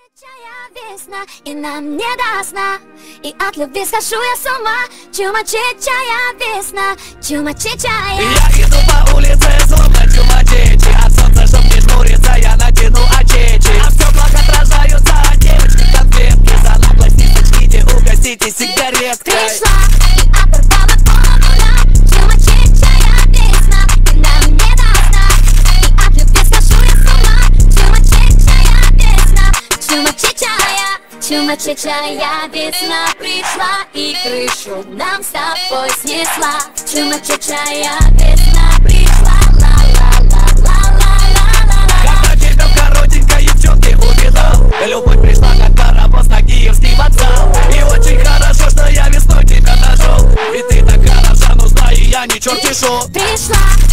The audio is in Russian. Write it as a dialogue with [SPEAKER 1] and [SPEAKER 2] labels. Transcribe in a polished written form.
[SPEAKER 1] Весна, и нам не до сна, и от любви схожу я с ума. Чума-чичая весна, чума-чичая.
[SPEAKER 2] Я иду по улице, словно чума-чичи. От солнца, чтоб не жмуриться, я надену очечи. А в стеклах отражаются девочки конфетки. За наглость не сочтите, угоститесь сигареткой.
[SPEAKER 1] Пришла и оторвала полуна. Чума-чичая весна, и нам не до сна, и от любви схожу я с ума. Чума-чичая весна, чума-чичая. Чума-чичая весна пришла и крышу нам с тобой снесла. Чума-чичая весна пришла, ла-ла-ла-ла-ла-ла-ла.
[SPEAKER 2] Когда тебя в коротенькой девчонке увидал, любовь пришла как паровоз на Киевский вокзал. И очень хорошо, что я весной тебя нашел, ведь ты так хороша, нужна, и я не черт шел.
[SPEAKER 1] Пришла